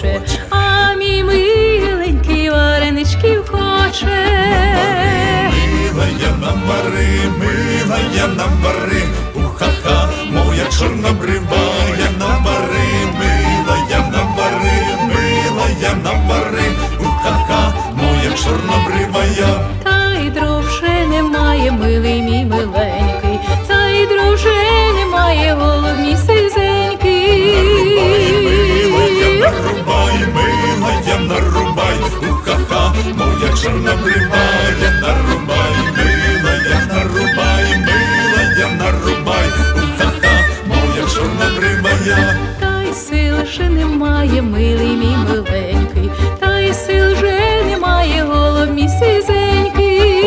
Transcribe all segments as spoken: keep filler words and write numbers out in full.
хоче, а мій миленький вареничків хоче. Милая нам вари, милая нам вари, уха-ха, моя чорнобривая нам вари, милая нам вари, милая нам вари, уха-ха, моя чорнобривая. Та й дров вже немає, милий мій миленький, та й дров вже немає, голуб мій сизенький. Нарубай, милая, нарубай, уха-ха, моя чорнобривая, нарубай, милая, нарубай, милая, нарубай, уха-ха, моя чорнобривая. Та й сил вже немає, милий мій миленький, та й сил вже немає, голуб мій сизенький.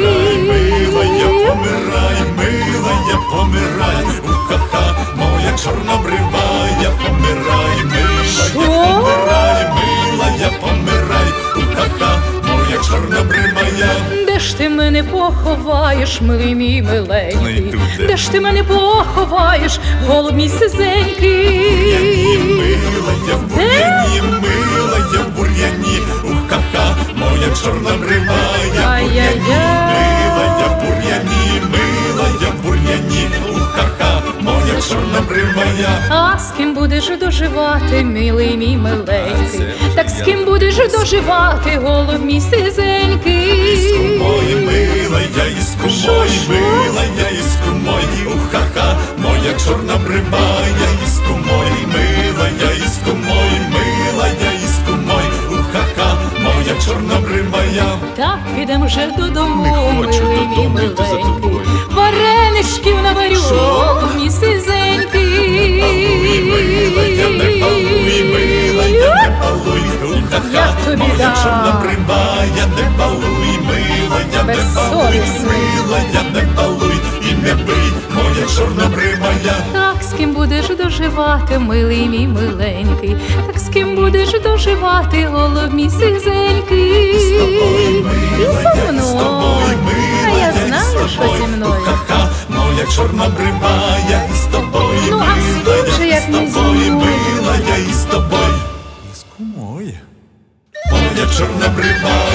Помирай, милая, помирай, милая, помирай, уха-ха, моя чорнобривая, помирай, милая, помирай, милая, помирай, уха-ха, моя чорнобривая. Де ж ти мене поховаєш, милий мій миленький? Знайду де. Де ж ти мене поховаєш, голуб мій сизенький? Милая, в бур'яні, милая, в бур'яні, уха-ха, моя чорнобривая, Ай-яй-яй. милая, в бур'яні, милая, в бур'яні, уха-ха, моя чорнобривая. А з ким будеш доживати, милий мій миленький? Так з ким будеш доживати, голуб мій сизенький? Іску мой, милая, іску мой, милая, іску мой, уха-ха, моя чорнобривая, іску мой, милая, іску мой, милая, іску мой, уха-ха, моя чорнобривая. Так підем вже додому, Не хочу милий мій додому йти за миленький. тобою. Вареничків наварю, голуб мій сизенький. Милая, не балуй, милая, не балуй, Я уха-ха, тобі моя дам. чорнобривая, не балуй, милая, не балуй, Безсовісний. милая, не балуй, і не бий, моя чорнобривая. Так з ким будеш доживати, милий мій миленький? Так з ким будеш доживати, голуб мій сизенький? З тобою, І милая, зо з тобою, мною. А милая, я з знаю, що тобою, зі мною. уха-ха, моя чорнобривая, і з тобою, Ну, а з ким милая, же, і як з не зі тобою, мною? милая, і з тобою. Іску моє, моя чорнобривая.